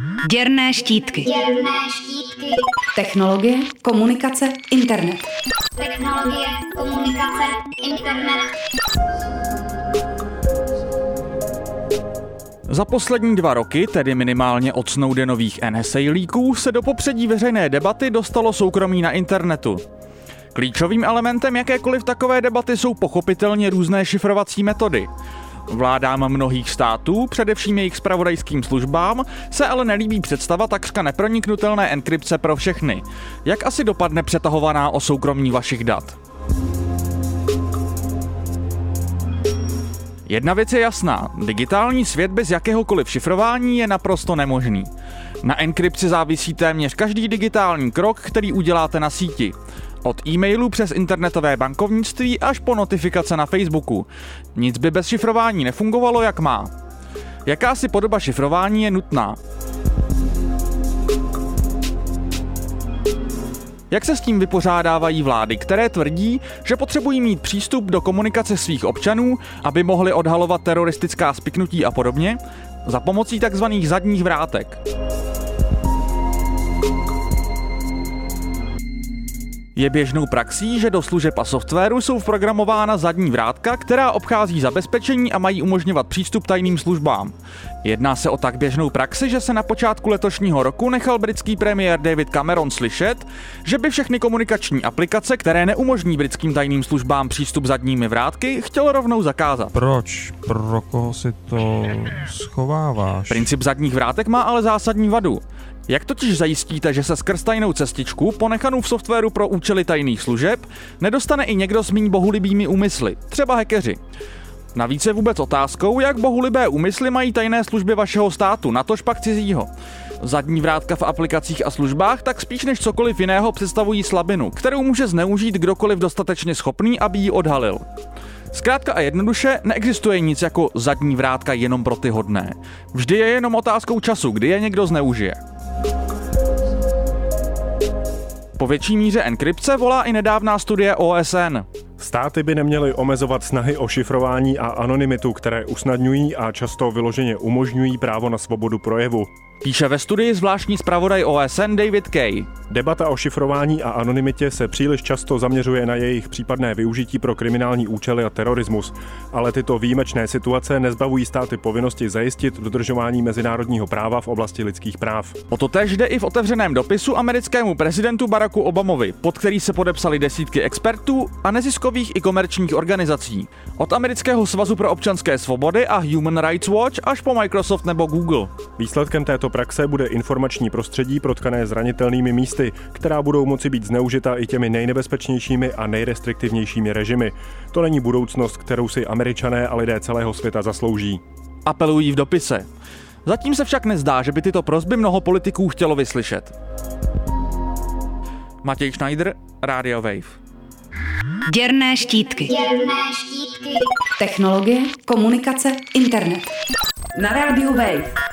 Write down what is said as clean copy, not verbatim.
Děrné štítky. Děrné štítky. Technologie, komunikace, internet. Technologie, komunikace, internet. Za poslední 2 roky, tedy minimálně od Snowdenových NSA leaků, se do popředí veřejné debaty dostalo soukromí na internetu. Klíčovým elementem jakékoliv takové debaty jsou pochopitelně různé šifrovací metody. Vládám mnohých států, především jejich zpravodajským službám, se ale nelíbí představa takřka neproniknutelné enkrypce pro všechny. Jak asi dopadne přetahovaná o soukromí vašich dat? Jedna věc je jasná, digitální svět bez jakéhokoliv šifrování je naprosto nemožný. Na enkrypci závisí téměř každý digitální krok, který uděláte na síti. Od e-mailu přes internetové bankovnictví až po notifikace na Facebooku. Nic by bez šifrování nefungovalo, jak má. Jakási podoba šifrování je nutná. Jak se s tím vypořádávají vlády, které tvrdí, že potřebují mít přístup do komunikace svých občanů, aby mohli odhalovat teroristická spiknutí a podobně, za pomocí takzvaných zadních vrátek? Je běžnou praxí, že do služeb a softwaru jsou vprogramována zadní vrátka, která obchází zabezpečení a mají umožňovat přístup tajným službám. Jedná se o tak běžnou praxi, že se na počátku letošního roku nechal britský premiér David Cameron slyšet, že by všechny komunikační aplikace, které neumožní britským tajným službám přístup zadními vrátky, chtěl rovnou zakázat. Proč? Pro koho si to schováváš? Princip zadních vrátek má ale zásadní vadu. Jak totiž zajistíte, že se skrz tajnou cestičku, ponechanou v softwaru pro účely tajných služeb, nedostane i někdo s míň bohulibými úmysly, třeba hackeři? Navíc je vůbec otázkou, jak bohulibé úmysly mají tajné služby vašeho státu, natož pak cizího. Zadní vrátka v aplikacích a službách tak spíš než cokoliv jiného představují slabinu, kterou může zneužít kdokoliv dostatečně schopný, aby ji odhalil. Zkrátka a jednoduše neexistuje nic jako zadní vrátka jenom pro ty hodné. Vždy je jenom otázkou času, kdy je někdo zneužije. Po větší míře enkrypce volá i nedávná studie OSN. Státy by neměly omezovat snahy o šifrování a anonymitu, které usnadňují a často vyloženě umožňují právo na svobodu projevu. Píše ve studii zvláštní zpravodaj OSN David Kaye. Debata o šifrování a anonymitě se příliš často zaměřuje na jejich případné využití pro kriminální účely a terorismus, ale tyto výjimečné situace nezbavují státy povinnosti zajistit dodržování mezinárodního práva v oblasti lidských práv. O to též jde i v otevřeném dopisu americkému prezidentu Baracku Obamovi, pod který se podepsali desítky expertů a neziskových i komerčních organizací. Od Amerického svazu pro občanské svobody a Human Rights Watch až po Microsoft nebo Google. Výsledkem této praxe bude informační prostředí protkané zranitelnými místy, která budou moci být zneužita i těmi nejnebezpečnějšími a nejrestriktivnějšími režimy. To není budoucnost, kterou si Američané a lidé celého světa zaslouží. Apelují v dopise. Zatím se však nezdá, že by tyto prosby mnoho politiků chtělo vyslyšet. Matěj Schneider, Radio Wave. Děrné štítky. Děrné štítky. Technologie, komunikace, internet. Na rádiu Wave.